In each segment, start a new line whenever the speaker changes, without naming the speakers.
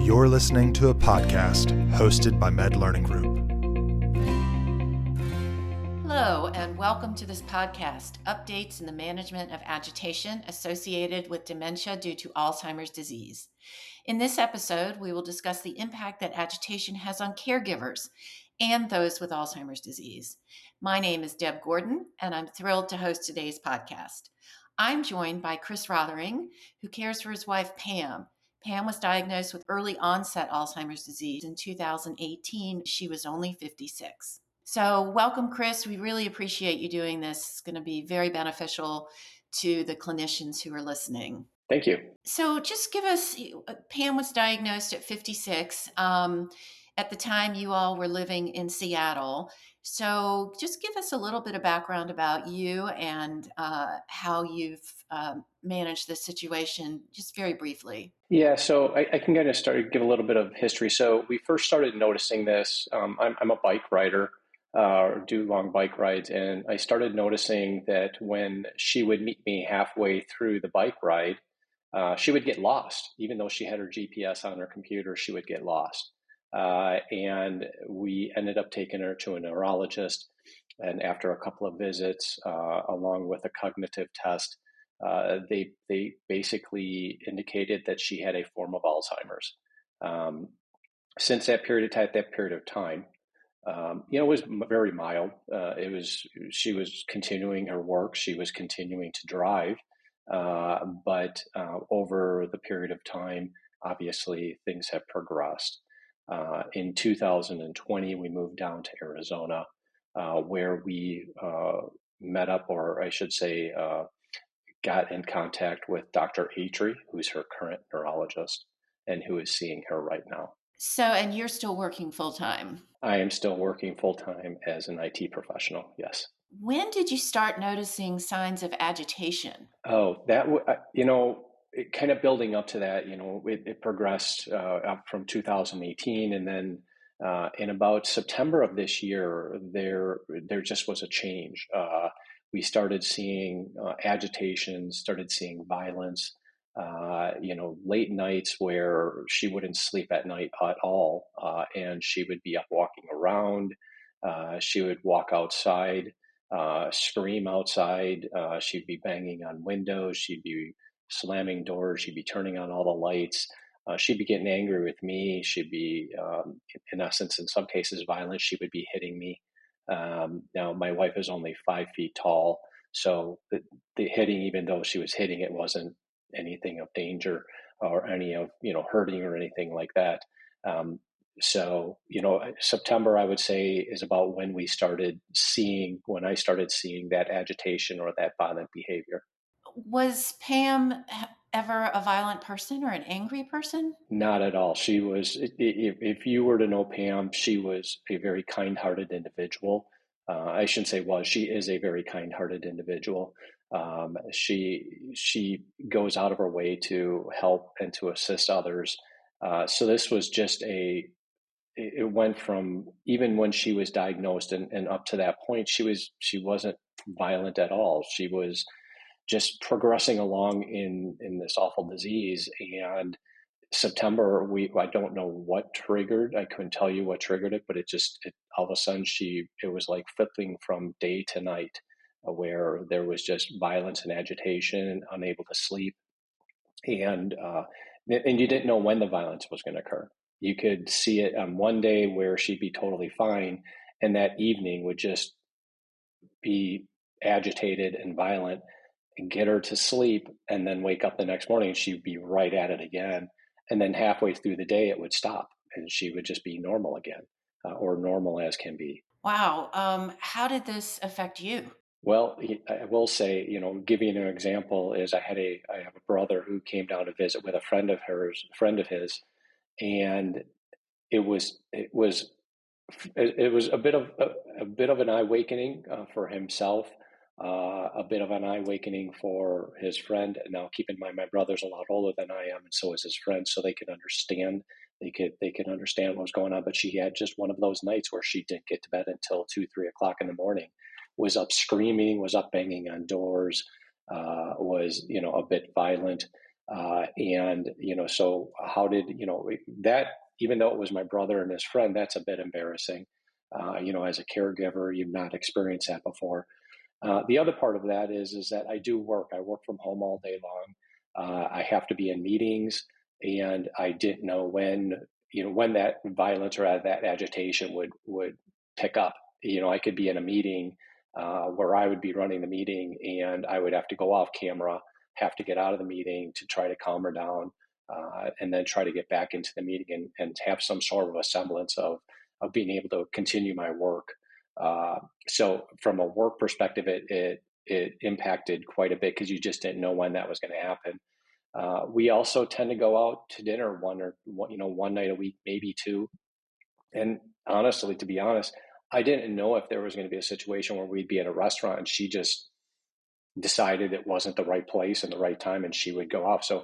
You're listening to a podcast hosted by Med Learning Group.
Hello, and welcome to this podcast, Updates in the Management of Agitation Associated with Dementia Due to Alzheimer's Disease. In this episode, we will discuss the impact that agitation has on caregivers and those with Alzheimer's disease. My name is Deb Gordon, and I'm thrilled to host today's podcast. I'm joined by Chris Rothering, who cares for his wife, Pam. Pam was diagnosed with early onset Alzheimer's disease in 2018. She was only 56. So welcome, Chris. We really appreciate you doing this. It's going to be very beneficial to the clinicians who are listening.
Thank you.
So just give us, Pam was diagnosed at 56. At the time, you all were living in Seattle. So just give us a little bit of background about you and how you've managed this situation, just very briefly.
Yeah, so I can kind of give a little bit of history. So we first started noticing this. I'm a bike rider, do long bike rides, and I started noticing that when she would meet me halfway through the bike ride, she would get lost. Even though she had her GPS on her computer, she would get lost. And we ended up taking her to a neurologist. And after a couple of visits, along with a cognitive test, they basically indicated that she had a form of Alzheimer's. Since that period of time, it was very mild. She was continuing her work. She was continuing to drive. But over the period of time, obviously, things have progressed. In 2020, we moved down to Arizona, where we met up, or I should say, got in contact with Dr. Atri, who's her current neurologist and who is seeing her right now.
So, and you're still working full-time?
I am still working full-time as an IT professional, yes.
When did you start noticing signs of agitation?
Oh, it kind of building up to that, it progressed up from 2018. And then in about September of this year, there just was a change. We started seeing agitation, started seeing violence, late nights where she wouldn't sleep at night at all. And she would be up walking around. She would walk outside, scream outside. She'd be banging on windows. She'd be slamming doors. She'd be turning on all the lights. She'd be getting angry with me. She'd be, in essence, in some cases, violent. She would be hitting me. Now, my wife is only 5 feet tall, so the hitting, even though she was hitting, it wasn't anything of danger or any of, hurting or anything like that. So, September, I would say, is about when I started seeing that agitation or that violent behavior.
Was Pam ever a violent person or an angry person?
Not at all. She was, if you were to know Pam, she was a very kind-hearted individual. I shouldn't say was, she is a very kind-hearted individual. She goes out of her way to help and to assist others. So this was just it went from, even when she was diagnosed and up to that point, she wasn't violent at all. She was just progressing along in this awful disease. And September, I don't know what triggered. I couldn't tell you what triggered it, but it all of a sudden it was like flipping from day to night, where there was just violence and agitation, unable to sleep, and you didn't know when the violence was going to occur. You could see it on one day where she'd be totally fine, and that evening would just be agitated and violent, and get her to sleep, and then wake up the next morning and she'd be right at it again. And then halfway through the day, it would stop and she would just be normal again, or normal as can be.
Wow. How did this affect you?
Well, I will say, giving you an example is I have a brother who came down to visit with a friend of his, and it was a bit of an awakening for himself. A bit of an eye-awakening for his friend. Now, keep in mind, my brother's a lot older than I am, and so is his friend, so they could understand. They could understand what was going on. But she had just one of those nights where she didn't get to bed until 2-3 o'clock in the morning. Was up screaming, was up banging on doors, was a bit violent. And, so how did, that, even though it was my brother and his friend, that's a bit embarrassing. As a caregiver, you've not experienced that before. The other part of that is that I do work. I work from home all day long. I have to be in meetings, and I didn't know when that violence or that agitation would pick up. I could be in a meeting where I would be running the meeting, and I would have to go off camera, have to get out of the meeting to try to calm her down, and then try to get back into the meeting and have some sort of a semblance of being able to continue my work. So from a work perspective, it impacted quite a bit because you just didn't know when that was going to happen. We also tend to go out to dinner one night a week, maybe two. And honestly, to be honest, I didn't know if there was going to be a situation where we'd be at a restaurant and she just decided it wasn't the right place and the right time, and she would go off. So,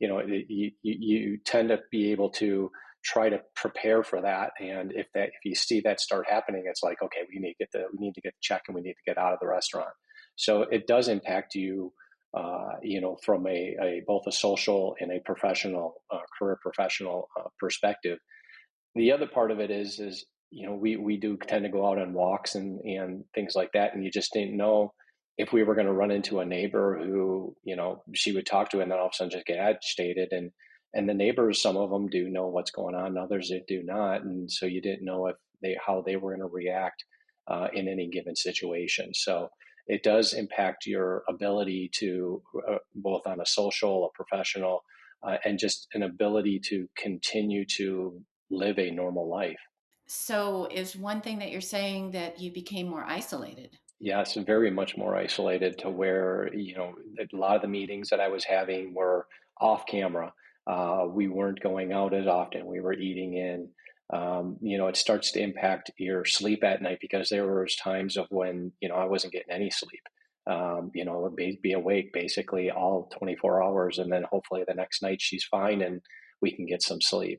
you tend to be able to try to prepare for that. And if you see that start happening, it's like, okay, we need to get the check and we need to get out of the restaurant. So it does impact you, from a both a social and a professional, career professional perspective. The other part of it is we do tend to go out on walks and things like that, and you just didn't know if we were going to run into a neighbor who she would talk to and then all of a sudden just get agitated. And the neighbors, some of them do know what's going on, others that do not, and so you didn't know how they were going to react in any given situation. So it does impact your ability to both on a social, a professional, and just an ability to continue to live a normal life.
So, is one thing that you're saying that you became more isolated?
Yes, very much more isolated to where, a lot of the meetings that I was having were off camera. We weren't going out as often. We were eating in. It starts to impact your sleep at night because there was times of when, I wasn't getting any sleep. Would be awake basically all 24 hours, and then hopefully the next night she's fine and we can get some sleep.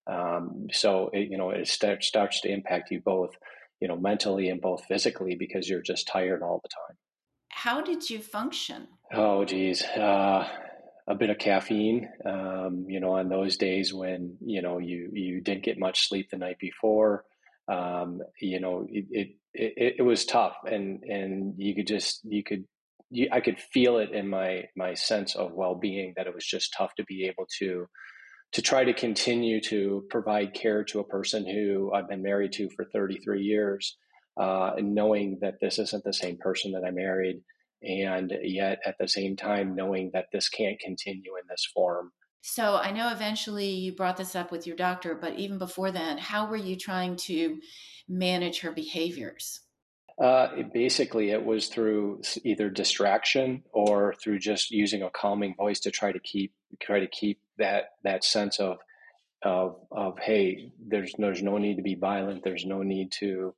So it starts to impact you both, mentally and both physically because you're just tired all the time.
How did you function?
Oh, geez. A bit of caffeine, on those days when, you didn't get much sleep the night before. It was tough, and I could feel it in my sense of well-being that it was just tough to be able to try to continue to provide care to a person who I've been married to for 33 years, and knowing that this isn't the same person that I married, and yet at the same time knowing that this can't continue in this form.
So, I know eventually you brought this up with your doctor, but even before then, how were you trying to manage her behaviors?
It was through either distraction or through just using a calming voice to try to keep that sense of hey, there's no need to be violent. There's no need to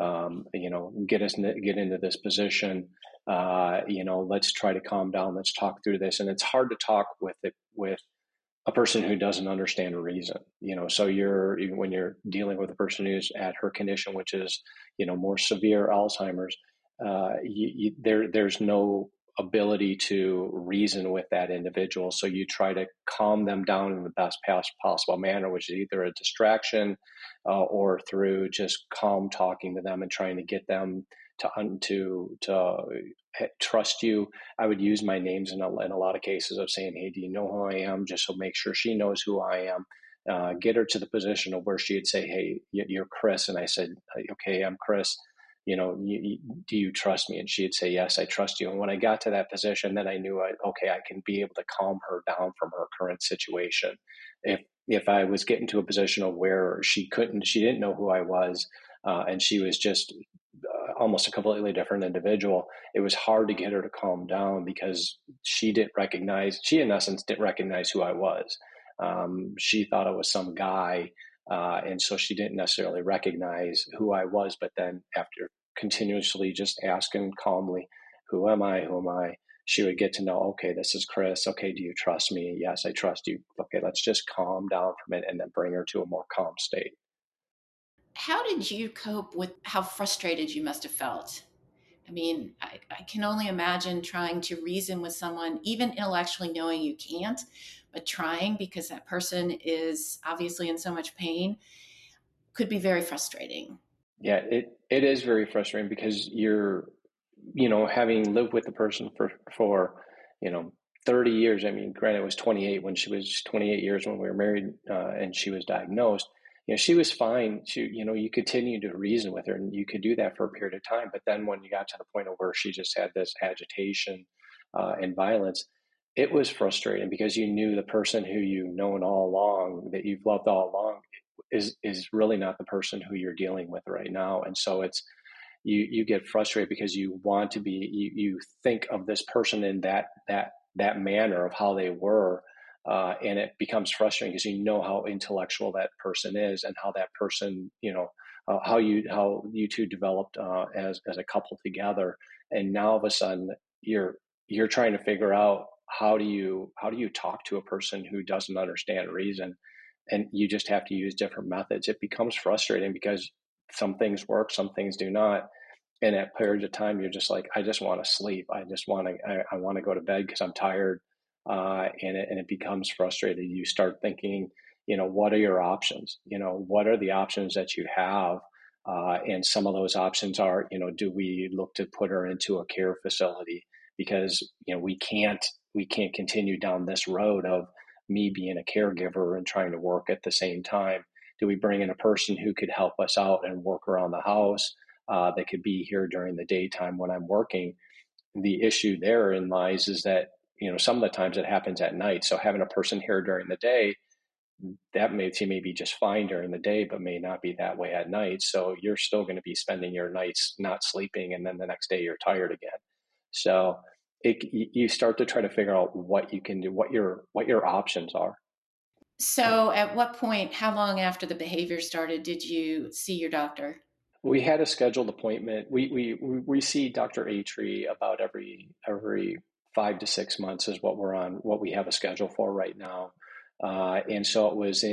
get into this position. Let's try to calm down. Let's talk through this. And it's hard to talk with a person who doesn't understand a reason. So when you're dealing with a person who's at her condition, which is more severe Alzheimer's, there's no ability to reason with that individual. So you try to calm them down in the best possible manner, which is either a distraction or through just calm talking to them and trying to get them to trust you. I would use my names in a lot of cases of saying, "Hey, do you know who I am?" Just so make sure she knows who I am. Get her to the position of where she'd say, "Hey, you're Chris," and I said, "Okay, I'm Chris. Do you trust me?" And she'd say, "Yes, I trust you." And when I got to that position, then I knew, I can be able to calm her down from her current situation. If I was getting to a position of where she didn't know who I was, and she was just almost a completely different individual, it was hard to get her to calm down because she in essence didn't recognize who I was. She thought I was some guy, and so she didn't necessarily recognize who I was. But then after continuously just asking calmly, "Who am I? Who am I?" she would get to know, "Okay, this is Chris. Okay, do you trust me?" "Yes, I trust you." "Okay, let's just calm down from it," and then bring her to a more calm state.
How did you cope with how frustrated you must have felt I mean, I can only imagine trying to reason with someone, even intellectually knowing you can't, but trying because that person is obviously in so much pain could be very frustrating.
Yeah, it is very frustrating because you're, having lived with the person for, you know, 30 years. I mean, granted, it was 28 when she was 28 years when we were married, and she was diagnosed. She was fine. You continue to reason with her, and you could do that for a period of time. But then when you got to the point of where she just had this agitation, and violence, it was frustrating because you knew the person who you've known all along, that you've loved all along, is really not the person who you're dealing with right now. And so you get frustrated because you want to be, you think of this person in that manner of how they were, and it becomes frustrating because you know how intellectual that person is and how that person, how you two developed, as a couple together. And now all of a sudden you're trying to figure out how do you talk to a person who doesn't understand reason, and you just have to use different methods. It becomes frustrating because some things work, some things do not. And at periods of time, you're just like, I just want to sleep. I want to go to bed because I'm tired. And it becomes frustrating. You start thinking, what are your options? What are the options that you have? And some of those options are, do we look to put her into a care facility? Because, we can't continue down this road of me being a caregiver and trying to work at the same time. Do we bring in a person who could help us out and work around the house, that could be here during the daytime when I'm working? The issue therein lies is that, some of the times it happens at night. So having a person here during the day, that may be just fine during the day, but may not be that way at night. So you're still going to be spending your nights not sleeping, and then the next day you're tired again. So you start to try to figure out what you can do, what your options are.
So, at what point, how long after the behavior started, did you see your doctor?
We had a scheduled appointment. We see Dr. Atri about every 5 to 6 months is what we have a schedule for right now. And so it was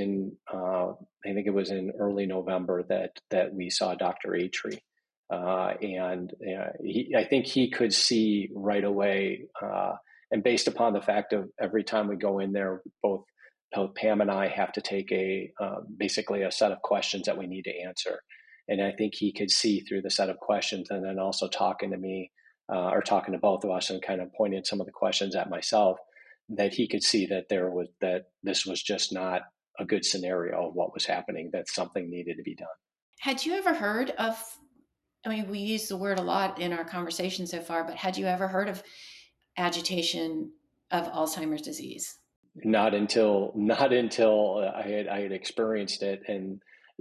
I think it was in early November that we saw Dr. Atri. And I think he could see right away, and based upon the fact of every time we go in there, both Pam and I have to take basically a set of questions that we need to answer. And I think he could see through the set of questions, and then also talking to me, or talking to both of us and kind of pointing some of the questions at myself, that he could see that this was just not a good scenario of what was happening, that something needed to be done.
Had you ever heard of, I mean, we use the word a lot in our conversation so far, but had you ever heard of agitation of Alzheimer's disease?
Not until I had experienced it. And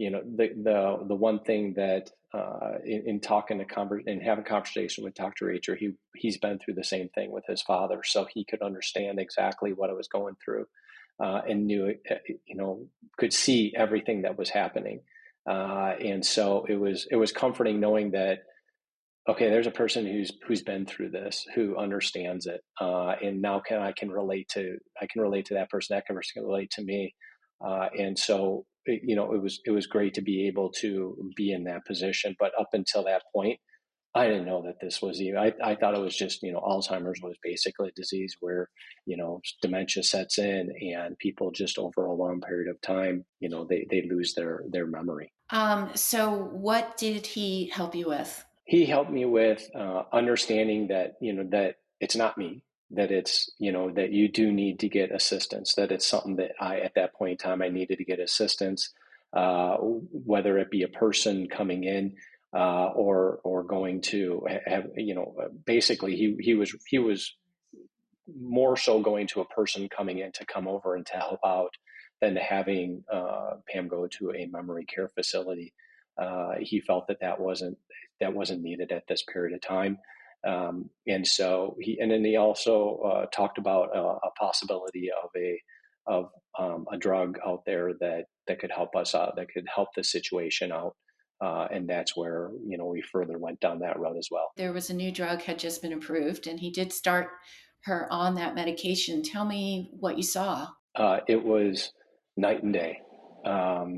the one thing that, in talking and having conversation with Dr. Acher, he's been through the same thing with his father, so he could understand exactly what I was going through, and knew, could see everything that was happening. And so it was comforting knowing that, okay, there's a person who's been through this, who understands it, and now I can relate to that person. That person can relate to me, and so it was great to be able to be in that position. But up until that point, I didn't know that this was even. I thought it was just, Alzheimer's was basically a disease where, dementia sets in, and people just over a long period of time, they lose their memory.
So, what did he help you with?
He helped me with, understanding that, that it's not me, that it's, that you do need to get assistance, that it's something that at that point in time, I needed to get assistance, whether it be a person coming in, or going to have, basically he was more so going to a person coming in to come over and to help out than to having, Pam go to a memory care facility. He felt that wasn't needed at this period of time. And then he also, talked about a possibility of a drug out there that could help us out, that could help the situation out. And that's where, we further went down that road as well.
There was a new drug had just been approved, and he did start her on that medication. Tell me what you saw.
It was night and day.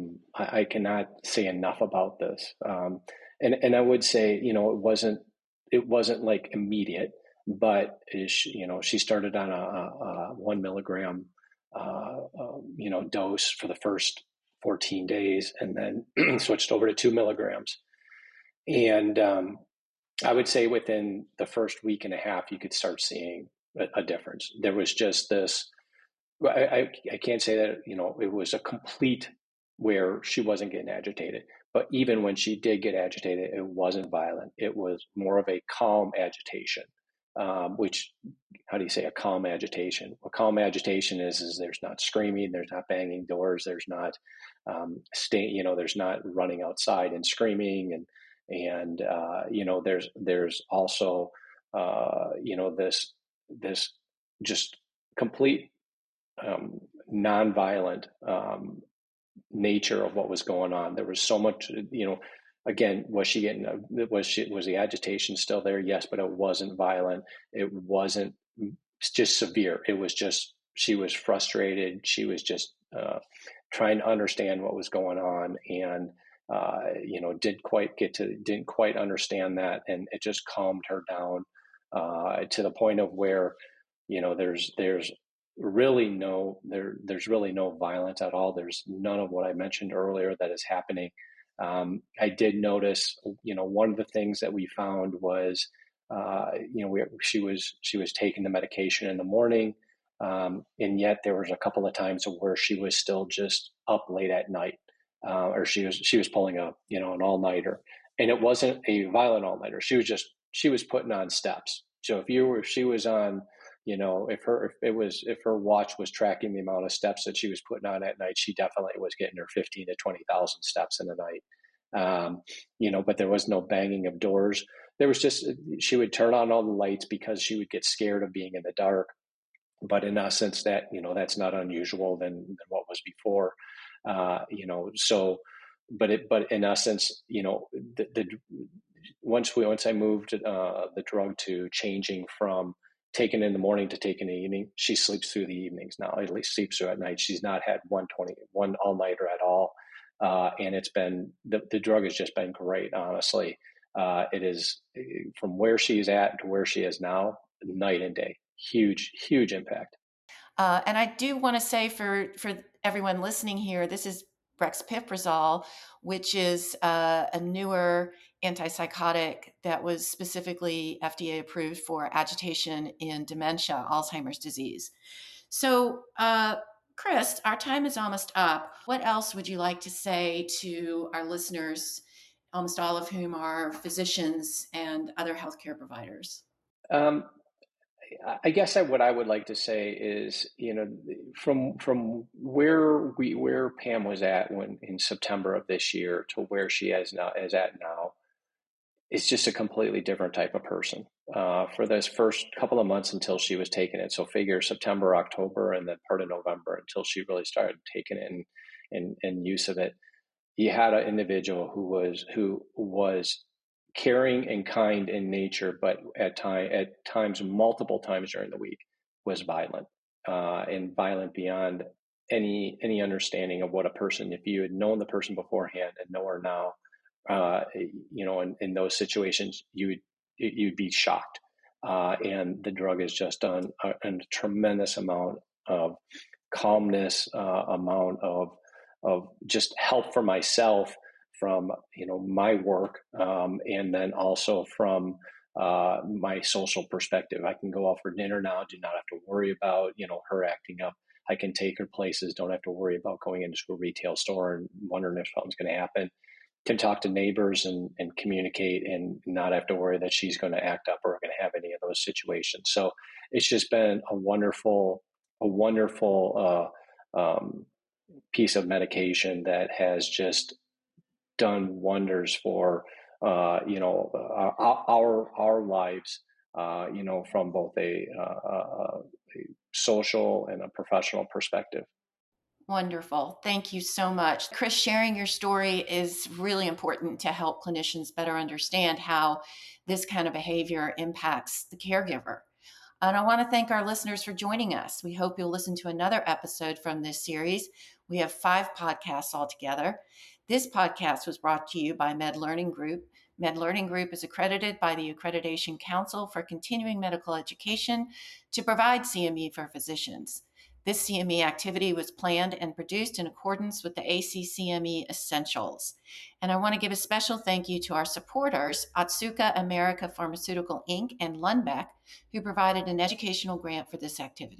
I cannot say enough about this. And I would say, it it wasn't like immediate, but she started on a 1 milligram, dose for the first 14 days, and then switched over to 2 milligrams. And I would say within the first week and a half, you could start seeing a difference. There was just this. I can't say that it was a complete where she wasn't getting agitated, but even when she did get agitated, it wasn't violent. It was more of a calm agitation. Which, how do you say a calm agitation? A calm agitation is there's not screaming, there's not banging doors, there's not there's not running outside and screaming, and there's also this just complete nonviolent nature of what was going on. There was so much, again, was the agitation still there? Yes, but it wasn't violent. It wasn't just severe. It was just, she was frustrated. She was just trying to understand what was going on, and didn't quite understand that, and it just calmed her down to the point of where there's really there's really no violence at all. There's none of what I mentioned earlier that is happening. I did notice, one of the things that we found was, she was taking the medication in the morning, and yet there was a couple of times where she was still just up late at night, or she was pulling a an all-nighter, and it wasn't a violent all-nighter. She was putting on steps. So if she was on, if her watch was tracking the amount of steps that she was putting on at night, she definitely was getting her 15 to 20,000 steps in a night. But there was no banging of doors. There was just, she would turn on all the lights because she would get scared of being in the dark. But in essence, that's not unusual than what was before. But in essence, once I moved the drug to changing from taken in the morning to taken in the evening, she sleeps through the evenings now, at least sleeps through at night. She's not had one all-nighter at all. And it's been, the drug has just been great, honestly. It is, from where she's at to where she is now, night and day. Huge, huge impact.
And I do want to say for everyone listening here, this is brexpiprazole, which is a newer antipsychotic that was specifically FDA approved for agitation in dementia, Alzheimer's disease. So, Chris, our time is almost up. What else would you like to say to our listeners, almost all of whom are physicians and other healthcare providers?
I guess what I would like to say is, from where Pam was at when in September of this year to where she is at now, it's just a completely different type of person. For those first couple of months until she was taking it, so figure September, October, and then part of November until she really started taking it and use of it, you had an individual who was caring and kind in nature, but at times, multiple times during the week, was violent, and violent beyond any understanding of what a person. If you had known the person beforehand and know her now, in those situations, you'd be shocked. And the drug has just done a tremendous amount of calmness, amount of just help for myself from my work, and then also from my social perspective. I can go out for dinner now, do not have to worry about her acting up. I can take her places, don't have to worry about going into a retail store and wondering if something's going to happen. Can talk to neighbors and communicate and not have to worry that she's going to act up or going to have any of those situations. So it's just been a wonderful piece of medication that has just done wonders for our lives, from both a social and a professional perspective.
Wonderful. Thank you so much. Chris, sharing your story is really important to help clinicians better understand how this kind of behavior impacts the caregiver. And I want to thank our listeners for joining us. We hope you'll listen to another episode from this series. We have 5 podcasts altogether. This podcast was brought to you by Med Learning Group, Med Learning Group is accredited by the Accreditation Council for Continuing Medical Education to provide CME for physicians. This CME activity was planned and produced in accordance with the ACCME Essentials. And I want to give a special thank you to our supporters, Otsuka America Pharmaceutical Inc. and Lundbeck, who provided an educational grant for this activity.